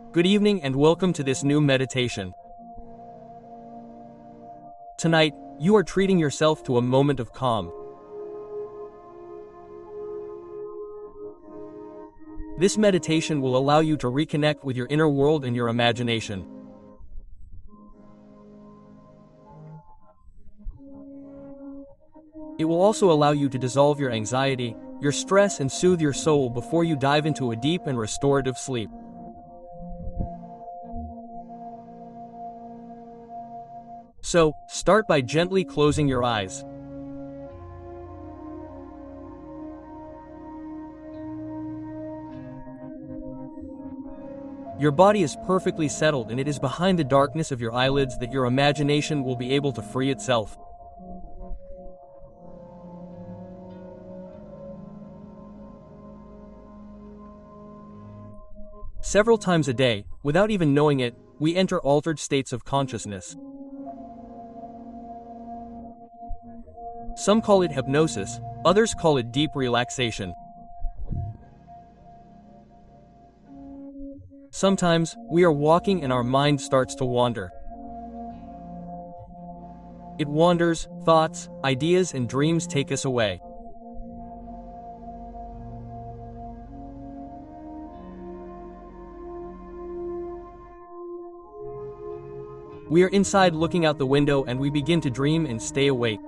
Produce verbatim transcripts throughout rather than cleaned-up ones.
Good evening and welcome to this new meditation. Tonight, you are treating yourself to a moment of calm. This meditation will allow you to reconnect with your inner world and your imagination. It will also allow you to dissolve your anxiety, your stress, and soothe your soul before you dive into a deep and restorative sleep. So, start by gently closing your eyes. Your body is perfectly settled, and it is behind the darkness of your eyelids that your imagination will be able to free itself. Several times a day, without even knowing it, we enter altered states of consciousness. Some call it hypnosis, others call it deep relaxation. Sometimes, we are walking and our mind starts to wander. It wanders, thoughts, ideas, and dreams take us away. We are inside looking out the window and we begin to dream and stay awake.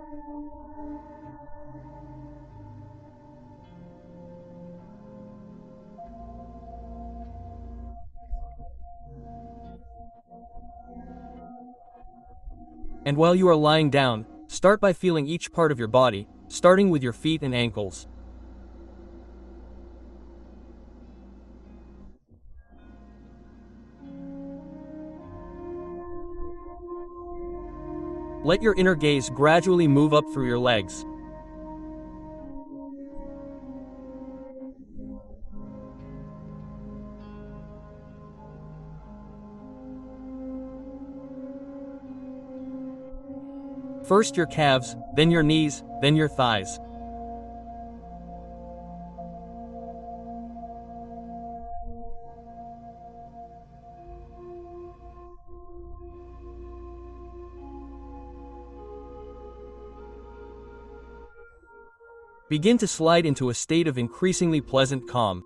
And while you are lying down, start by feeling each part of your body, starting with your feet and ankles. Let your inner gaze gradually move up through your legs. First your calves, then your knees, then your thighs. Begin to slide into a state of increasingly pleasant calm.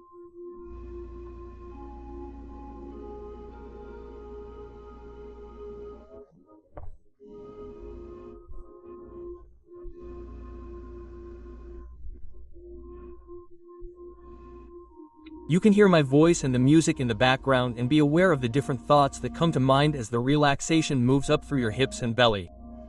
You can hear my voice and the music in the background and be aware of the different thoughts that come to mind as the relaxation moves up through your hips and belly.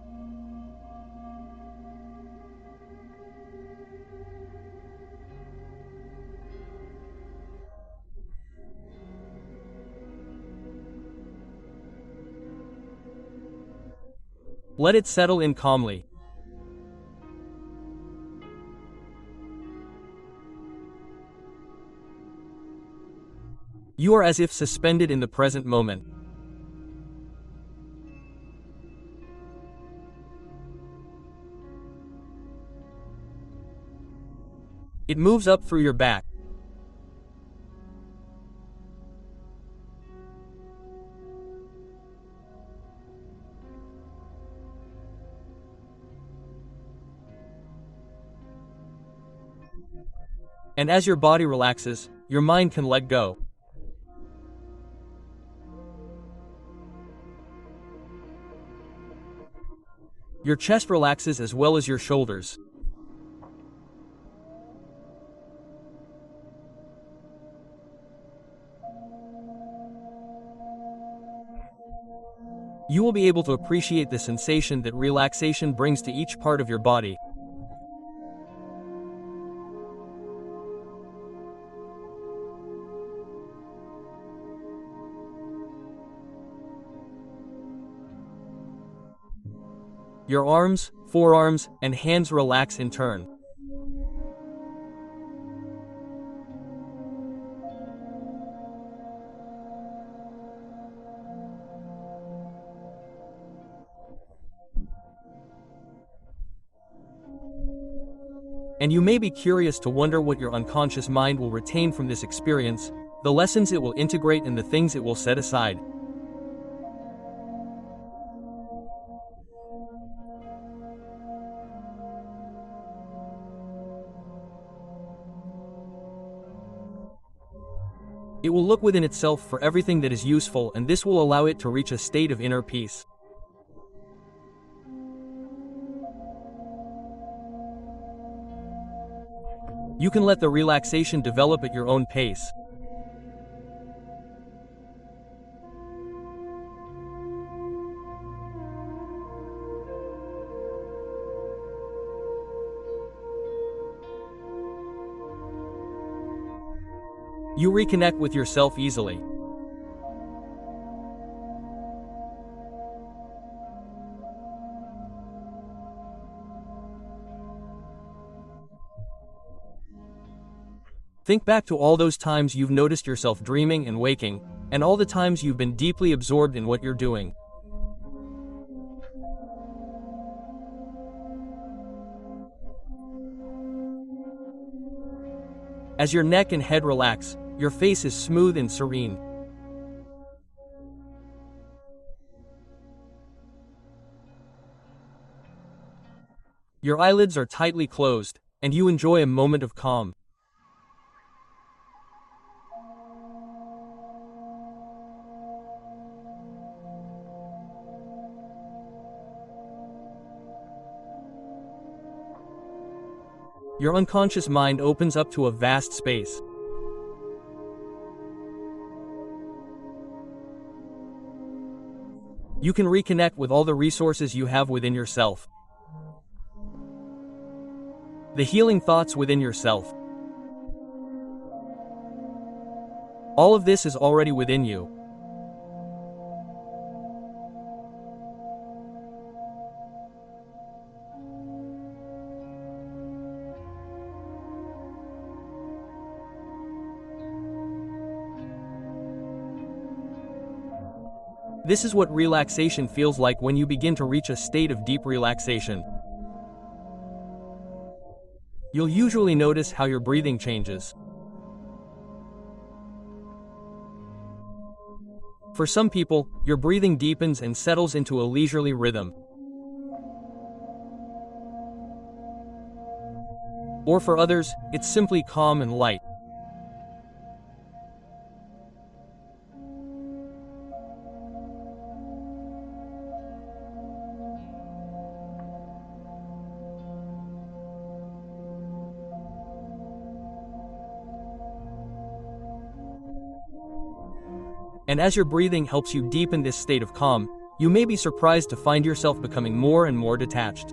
Let it settle in calmly. You are as if suspended in the present moment. It moves up through your back. And as your body relaxes, your mind can let go. Your chest relaxes as well as your shoulders. You will be able to appreciate the sensation that relaxation brings to each part of your body. Your arms, forearms, and hands relax in turn. And you may be curious to wonder what your unconscious mind will retain from this experience. the lessons it will integrate and the things it will set aside. It will look within itself for everything that is useful, and this will allow it to reach a state of inner peace. You can let the relaxation develop at your own pace. You reconnect with yourself easily. Think back to all those times you've noticed yourself dreaming and waking, and all the times you've been deeply absorbed in what you're doing. As your neck and head relax, your face is smooth and serene. Your eyelids are tightly closed, and you enjoy a moment of calm. Your unconscious mind opens up to a vast space. You can reconnect with all the resources you have within yourself. The healing thoughts within yourself. All of this is already within you. This is what relaxation feels like when you begin to reach a state of deep relaxation. You'll usually notice how your breathing changes. For some people, your breathing deepens and settles into a leisurely rhythm. Or for others, it's simply calm and light. And as your breathing helps you deepen this state of calm, you may be surprised to find yourself becoming more and more detached.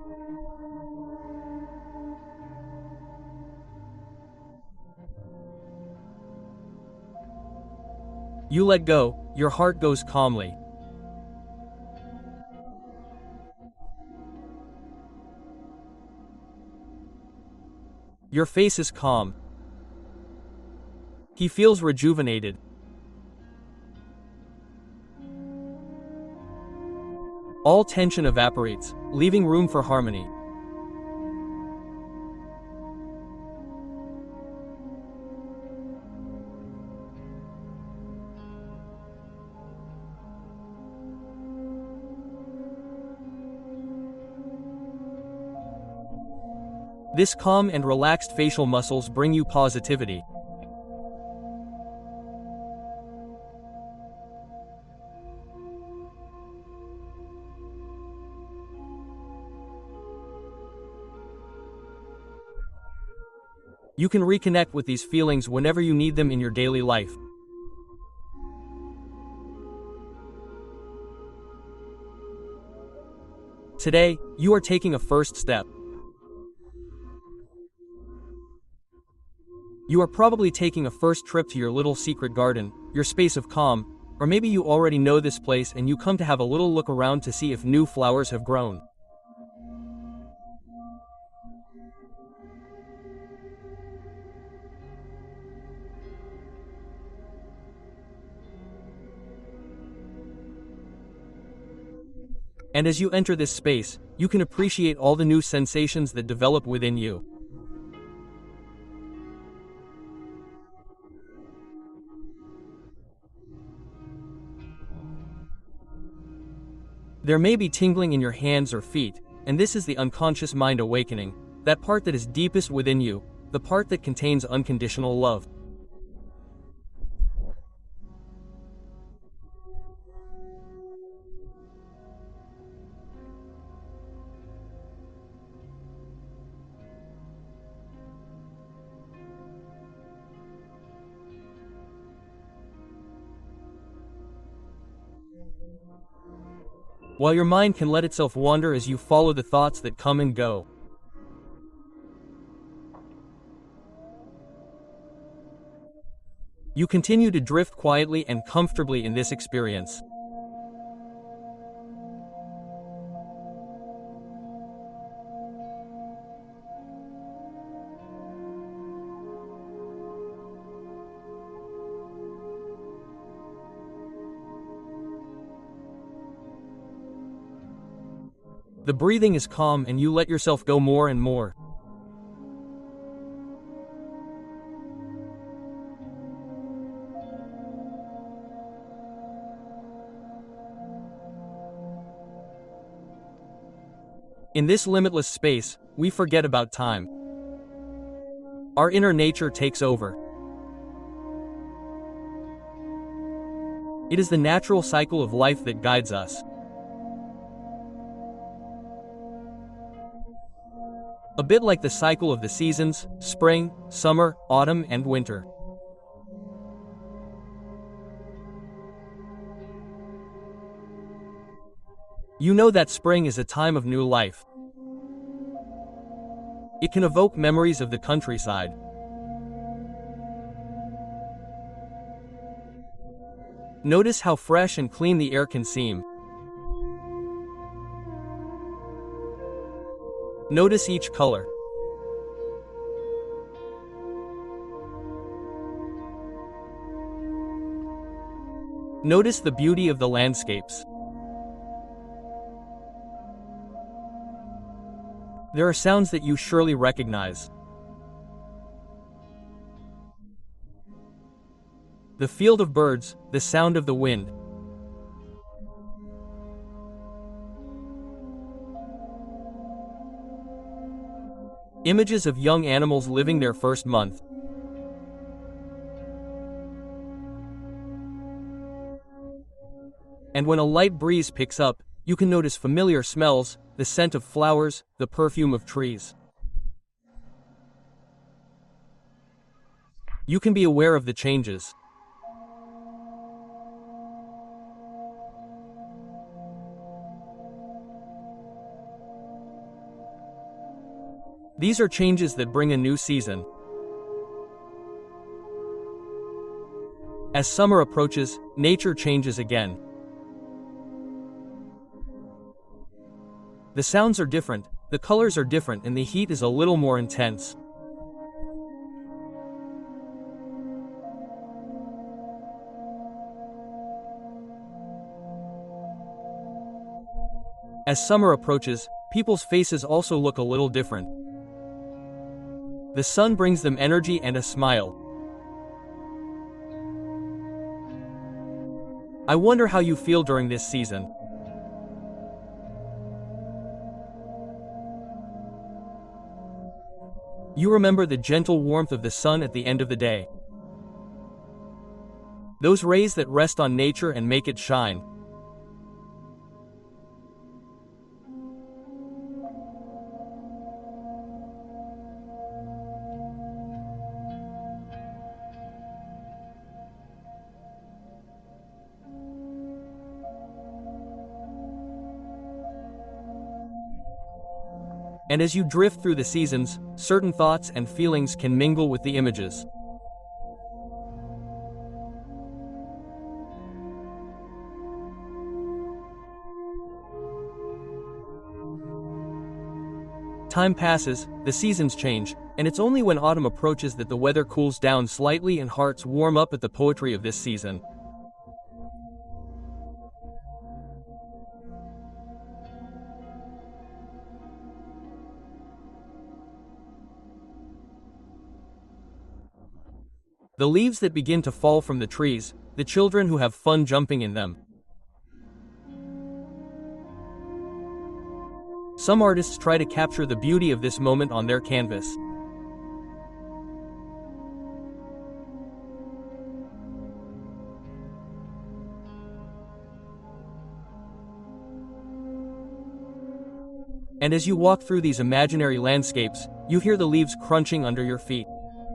You let go, your heart goes calmly. Your face is calm. He feels rejuvenated. All tension evaporates, leaving room for harmony. This calm and relaxed facial muscles bring you positivity. You can reconnect with these feelings whenever you need them in your daily life. Today, you are taking a first step. You are probably taking a first trip to your little secret garden, your space of calm, or maybe you already know this place and you come to have a little look around to see if new flowers have grown. And as you enter this space, you can appreciate all the new sensations that develop within you. There may be tingling in your hands or feet, and this is the unconscious mind awakening, that part that is deepest within you, the part that contains unconditional love. While your mind can let itself wander as you follow the thoughts that come and go. You continue to drift quietly and comfortably in this experience. The breathing is calm and you let yourself go more and more. In this limitless space, we forget about time. Our inner nature takes over. It is the natural cycle of life that guides us. A bit like the cycle of the seasons, spring, summer, autumn, and winter. You know that spring is a time of new life. It can evoke memories of the countryside. Notice how fresh and clean the air can seem. Notice each color. Notice the beauty of the landscapes. There are sounds that you surely recognize. The field of birds, the sound of the wind. Images of young animals living their first month. And when a light breeze picks up, you can notice familiar smells, the scent of flowers, the perfume of trees. You can be aware of the changes. These are changes that bring a new season. As summer approaches, nature changes again. The sounds are different, the colors are different, and the heat is a little more intense. As summer approaches, people's faces also look a little different. The sun brings them energy and a smile. I wonder how you feel during this season. You remember the gentle warmth of the sun at the end of the day. Those rays that rest on nature and make it shine. And as you drift through the seasons, certain thoughts and feelings can mingle with the images. Time passes, the seasons change, and it's only when autumn approaches that the weather cools down slightly and hearts warm up at the poetry of this season. The leaves that begin to fall from the trees, the children who have fun jumping in them. Some artists try to capture the beauty of this moment on their canvas. And as you walk through these imaginary landscapes, you hear the leaves crunching under your feet.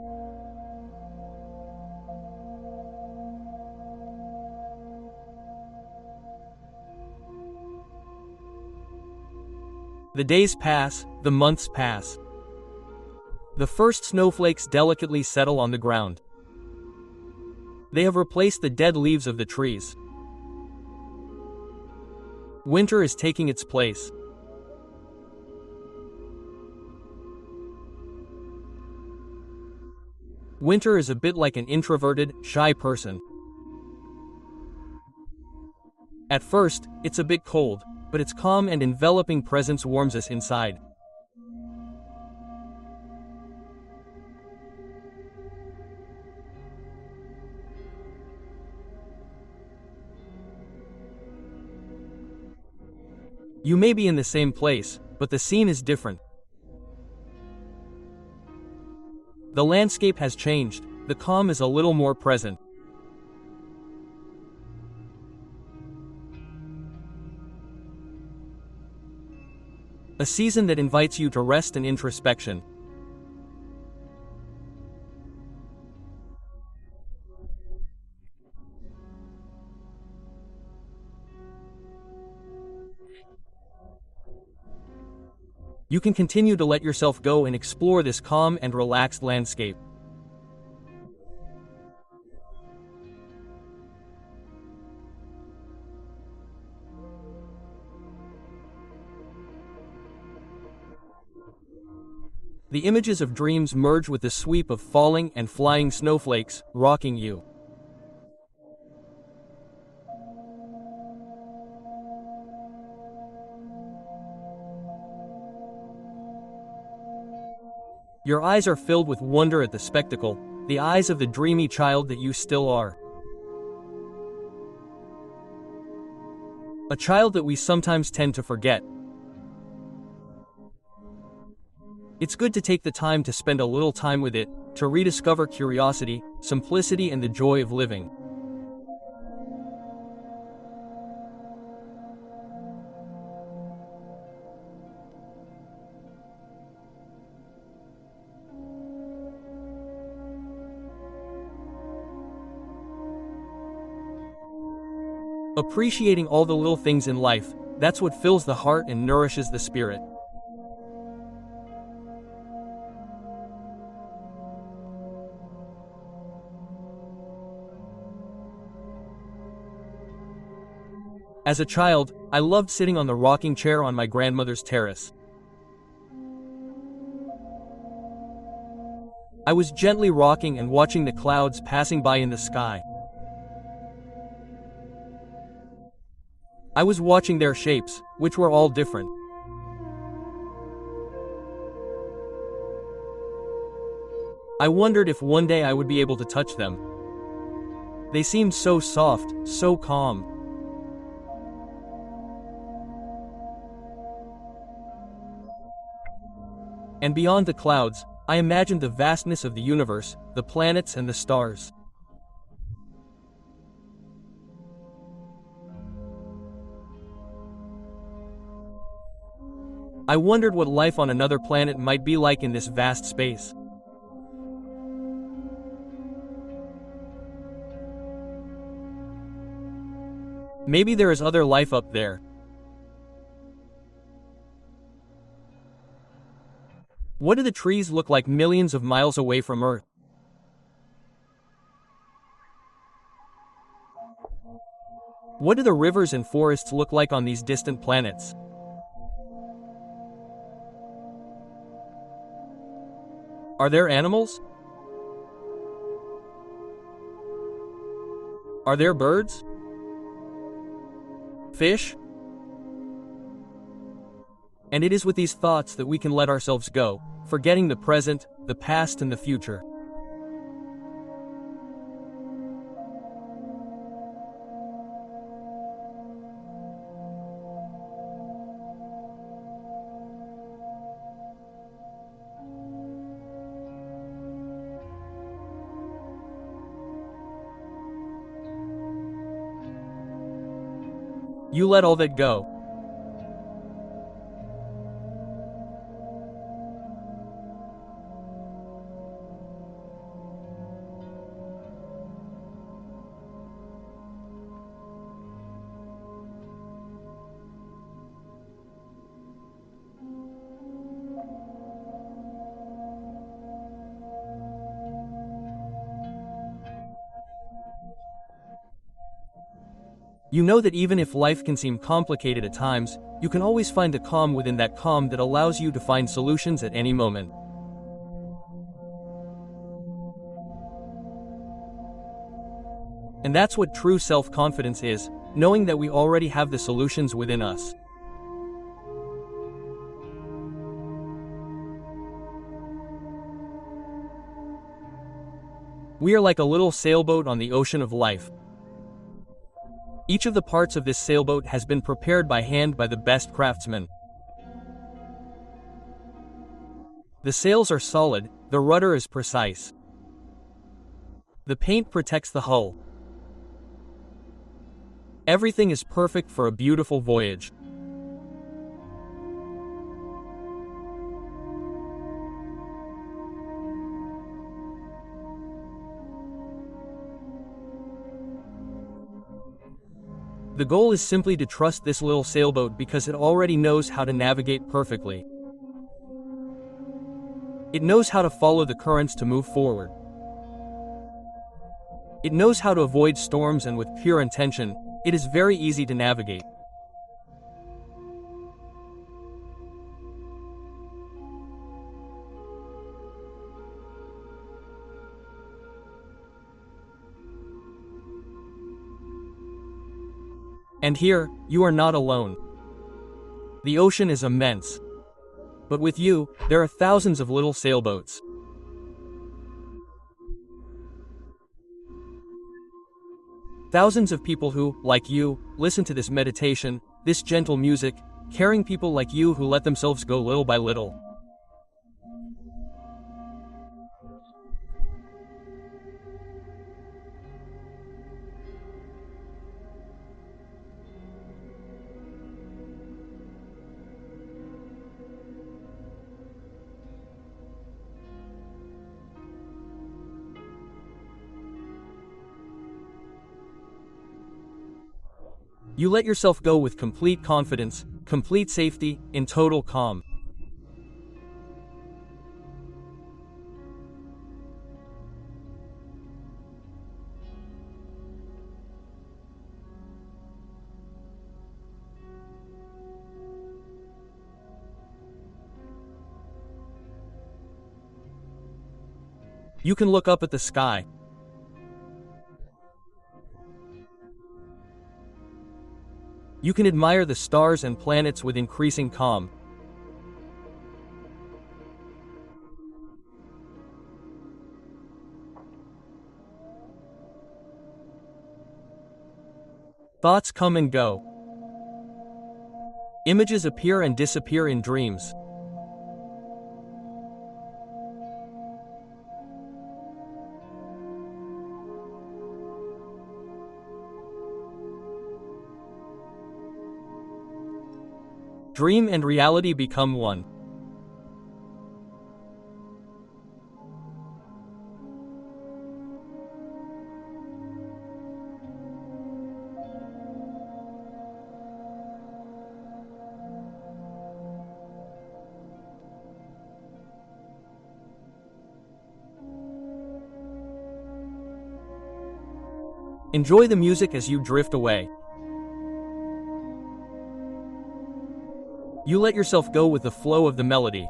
The days pass, the months pass. The first snowflakes delicately settle on the ground. They have replaced the dead leaves of the trees. Winter is taking its place. Winter is a bit like an introverted, shy person. At first, it's a bit cold, but its calm and enveloping presence warms us inside. You may be in the same place, but the scene is different. The landscape has changed, the calm is a little more present. A season that invites you to rest and introspection. You can continue to let yourself go and explore this calm and relaxed landscape. The images of dreams merge with the sweep of falling and flying snowflakes, rocking you. Your eyes are filled with wonder at the spectacle, the eyes of the dreamy child that you still are. A child that we sometimes tend to forget. It's good to take the time to spend a little time with it, to rediscover curiosity, simplicity, and the joy of living. Appreciating all the little things in life, that's what fills the heart and nourishes the spirit. As a child, I loved sitting on the rocking chair on my grandmother's terrace. I was gently rocking and watching the clouds passing by in the sky. I was watching their shapes, which were all different. I wondered if one day I would be able to touch them. They seemed so soft, so calm. And beyond the clouds, I imagined the vastness of the universe, the planets and the stars. I wondered what life on another planet might be like in this vast space. Maybe there is other life up there. What do the trees look like millions of miles away from Earth? What do the rivers and forests look like on these distant planets? Are there animals? Are there birds? Fish? And it is with these thoughts that we can let ourselves go, forgetting the present, the past, and the future. You let all that go. You know that even if life can seem complicated at times, you can always find a calm within that calm that allows you to find solutions at any moment. And that's what true self-confidence is, knowing that we already have the solutions within us. We are like a little sailboat on the ocean of life. Each of the parts of this sailboat has been prepared by hand by the best craftsmen. The sails are solid, the rudder is precise. The paint protects the hull. Everything is perfect for a beautiful voyage. The goal is simply to trust this little sailboat because it already knows how to navigate perfectly. It knows how to follow the currents to move forward. It knows how to avoid storms, and with pure intention, it is very easy to navigate. And here, you are not alone. The ocean is immense. But with you, there are thousands of little sailboats. Thousands of people who, like you, listen to this meditation, this gentle music, caring people like you who let themselves go little by little. You let yourself go with complete confidence, complete safety, in total calm. You can look up at the sky. You can admire the stars and planets with increasing calm. Thoughts come and go. Images appear and disappear in dreams. Dream and reality become one. Enjoy the music as you drift away. You let yourself go with the flow of the melody.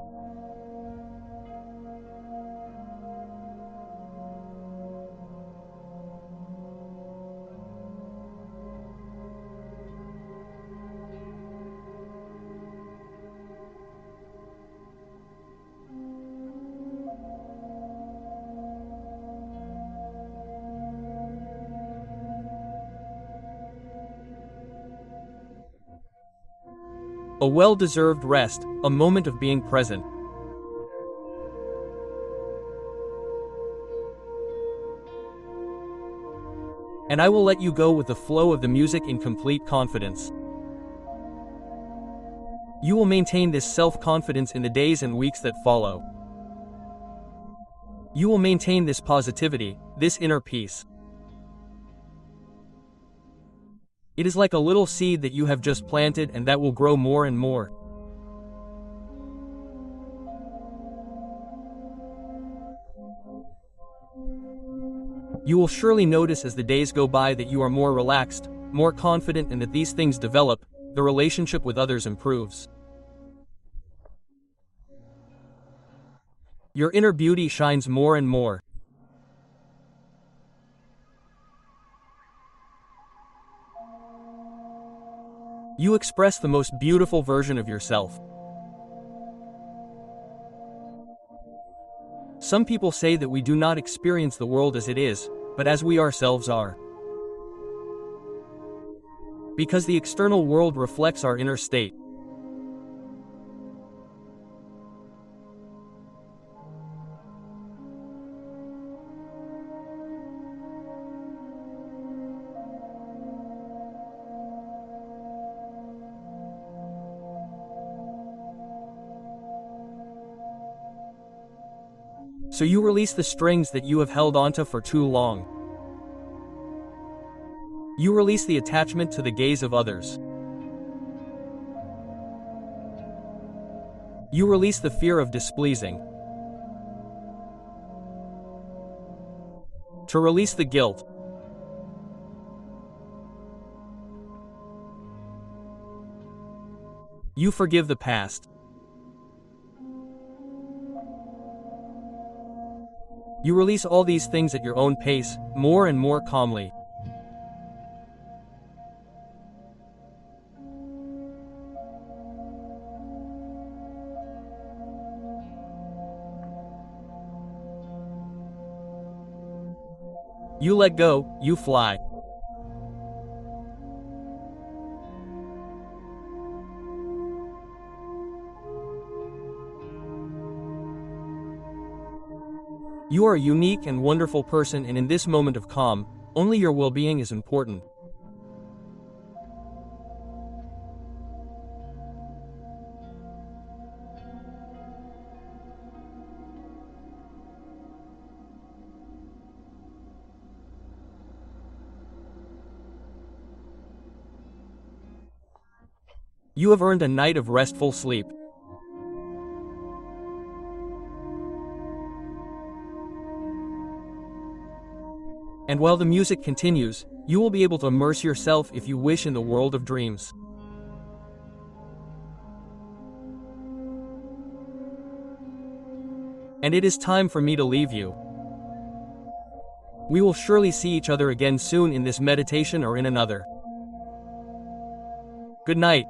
A well-deserved rest, a moment of being present. And I will let you go with the flow of the music in complete confidence. You will maintain this self-confidence in the days and weeks that follow. You will maintain this positivity, this inner peace. It is like a little seed that you have just planted and that will grow more and more. You will surely notice as the days go by that you are more relaxed, more confident, and that these things develop, the relationship with others improves. Your inner beauty shines more and more. You express the most beautiful version of yourself. Some people say that we do not experience the world as it is, but as we ourselves are. Because the external world reflects our inner state. So you release the strings that you have held onto for too long. You release the attachment to the gaze of others. You release the fear of displeasing. To release the guilt. You forgive the past. You release all these things at your own pace, more and more calmly. You let go, you fly. You are a unique and wonderful person, and in this moment of calm, only your well-being is important. You have earned a night of restful sleep. And while the music continues, you will be able to immerse yourself if you wish in the world of dreams. And it is time for me to leave you. We will surely see each other again soon in this meditation or in another. Good night.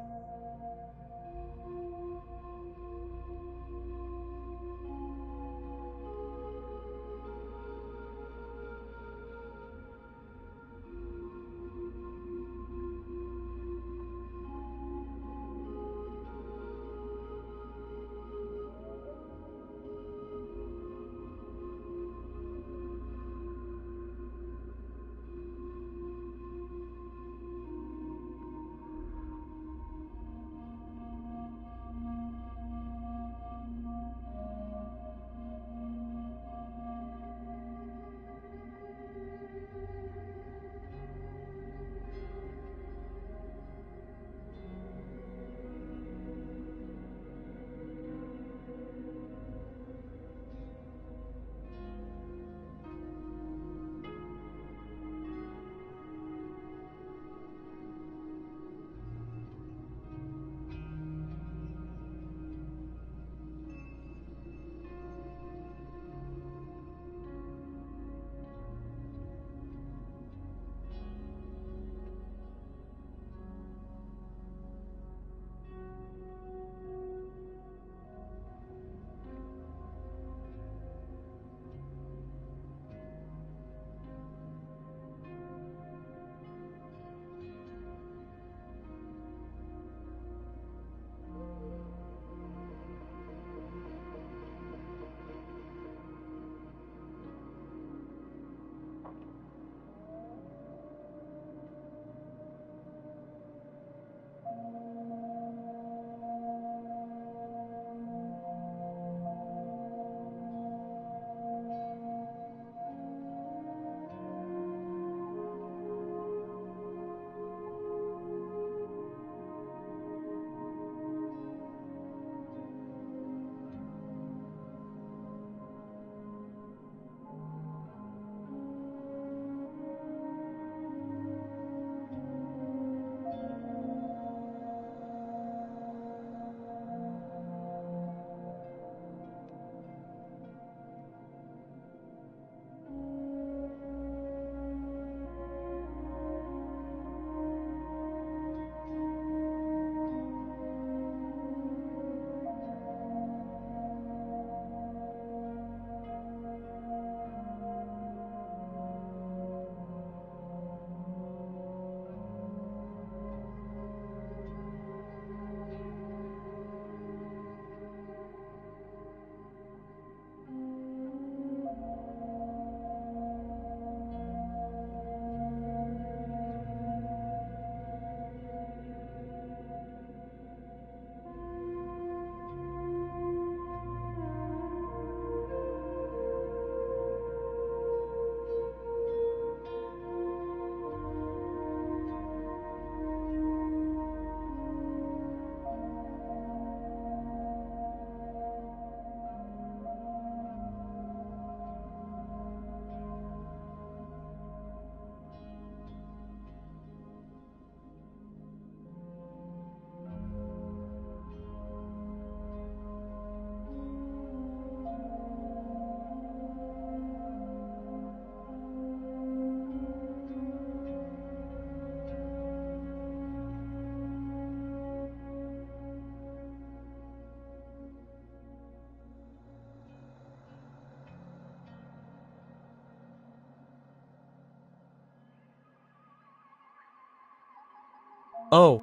Oh,